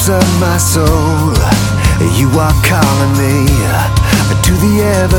depths of my soul, you are calling me to the ever